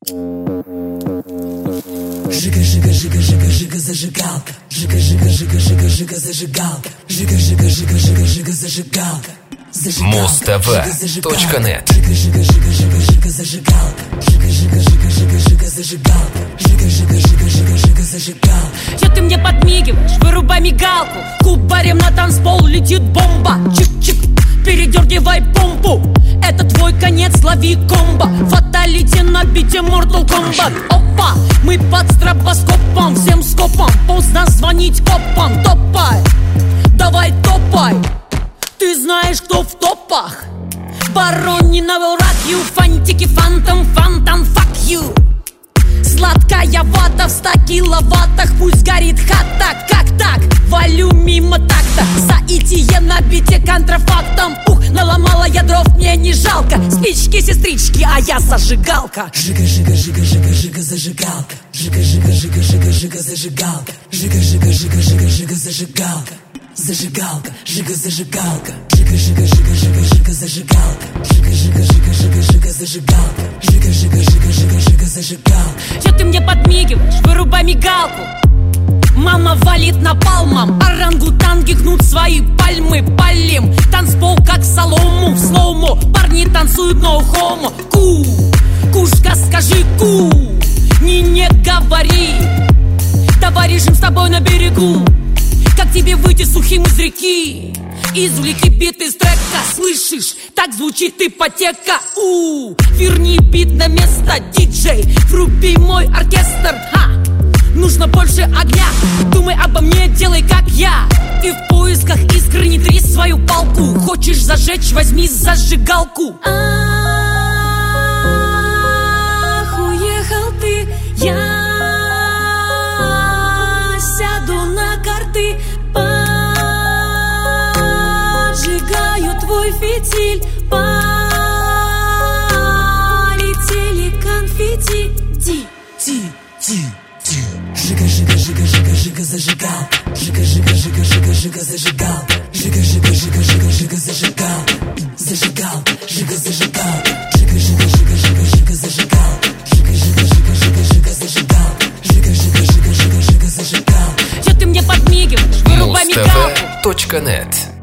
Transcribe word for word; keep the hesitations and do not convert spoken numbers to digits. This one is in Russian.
Жига, жига, жига, жига, жига, зажигалка. Жига, жига, жига, жига, жига, зажигалка. Жига, жига, жига, жига, жига, зажигалка. Муз-ТВ точка нет. Жига, жига, жига, жига, жига, зажигалка. Жига, жига, жига, жига, жига, зажигалка. Жига, жига, жига, жига, жига, зажигалка. Че ты мне подмигиваешь? Вырубай мигалку. Кубарем на танцпол летит бомба. Чик-чик, передергивай помпу. Это твой конец, лови комбо. Фаталити на бите Mortal Kombat. Опа, мы под стробоскопом. Всем скопом, поздно звонить копам. Топай, давай топай. Ты знаешь, кто в топах? Барони на will rock you. Фантики, фантом, фантом, fuck you. Сладкая вата в ста киловаттах. Пусть горит хата, как так? Валю мимо такта. Соитие на бите контрафактом. Ух, наломала я дров, мне не жалко. Спички, сестрички, а я зажигалка. Жига, жига, жига, жига, жига, зажигалка. Жига, жига, жига, жига, жига, зажигалка. Жига, жига, жига, жига, жига, зажигалка. Зажигалка, жига, зажигалка. Жига, жига, жига, жига, жига, зажигалка. Жига, жига, жига, жига, жига, зажигалка. Жига, жига, жига, жига, жига, зажигалка. Че ты мне подмигиваешь? Вырубай мигалку. Мама валит напалмом. Орангутанги гнут свои пальмы. Палим танцпол как солому. В слоумо парни танцуют no homo. Ку, кушка, скажи ку. Не, не говори. Давай решим с тобой на берегу. Как тебе выйти сухим из реки? Извлеки бит из трека, слышишь? Так звучит ипотека. У, верни бит на место, диджей. Вруби мой оркестр. Ха! Нужно больше огня. Думай обо мне, делай как я. И в поисках искры не трись свою палку. Хочешь зажечь, возьми зажигалку. Ах, уехал ты, я сяду на карты, поджигаю твой фитиль, полетели конфетти. Ти, ти, ти, ти. Жига, жига, жига, жига, жига, зажигалка. Жига, жига, жига, жига, жига, зажигалка. Жига, жига, жига, жига, жига, зажигалка. Зажигалка, жига, зажигалка. Жига, жига, жига, жига, жига, зажигалка. Жига, жига, жига, жига, жига, зажигалка. Жига, жига, жига, жига, жига, зажигалка. Че ты мне подмигиваешь? Вырубай мигалку. Муз-ТВ точка нет.